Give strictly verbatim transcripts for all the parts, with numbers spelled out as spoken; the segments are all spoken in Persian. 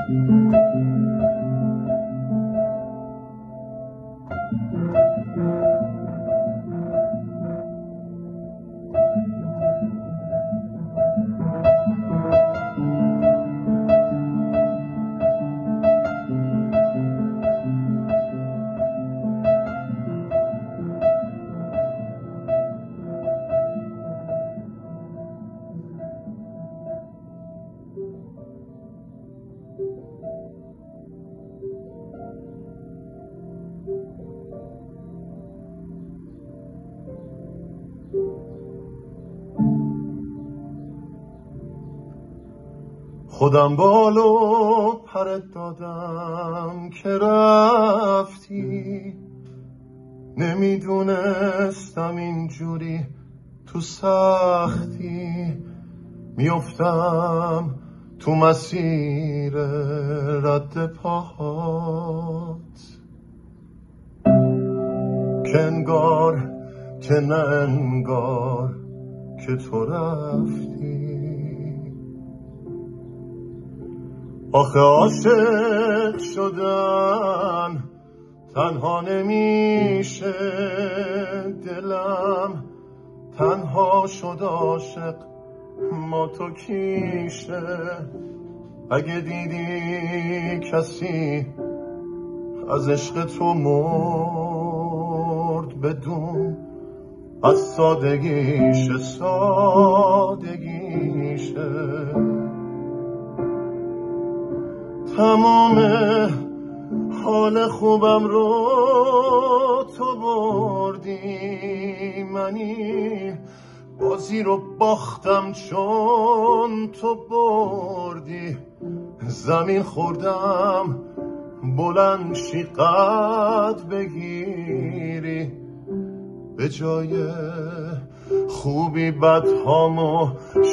خودم بالو پرت دادم که رفتی، نمیدونستم اینجوری تو سختی میافتم تو مسیر رد پاهات، که انگار که نه انگار که تو رفتی. آخه عاشق شدن تنها نمیشه، دلم تنها شد عاشق ما تو کیشه. اگه دیدی کسی از عشق تو مرد، بدون از سادگیشه سادگیشه. تمام حال خوبم رو تو بردی، منی بازی رو باختم چون تو بردی. زمین خوردم بلند شی قد بگیری، به جای خوبی بدهامو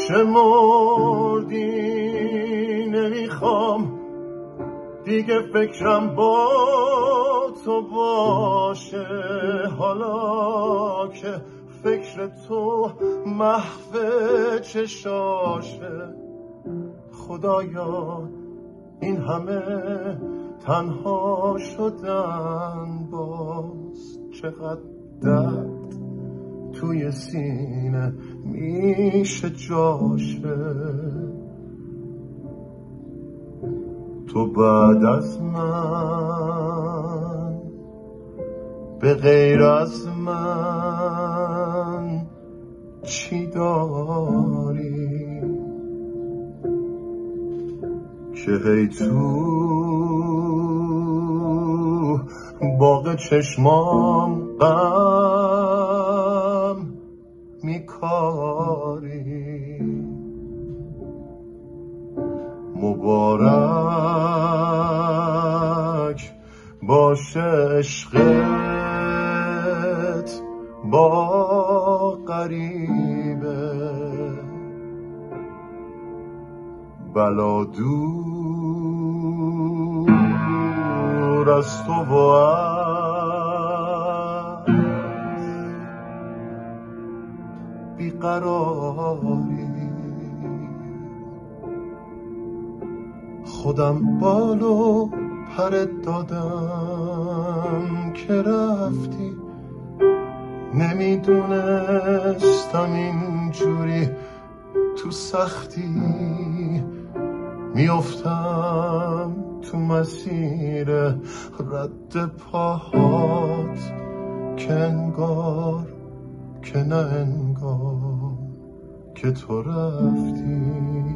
شمردی. نمیخوام دیگه فکرم با تو باشه، حالا که فکر تو محو چشاشه. خدایا این همه تنها شدن، باز چقدر درد توی سینه میشه جاشه. تو بعد از من به غیر از من چی داری که هی تو باغ چشمام غم میکاری. مبارک باشه عشقت با غریبه، بلا دور از تو و از بیقراری. خودم بالو پرت دادم که رفتی، نمیدونستم اینجوری تو سختی میافتم تو مسیر رد پاهات، که انگار که نه انگار که تو رفتی.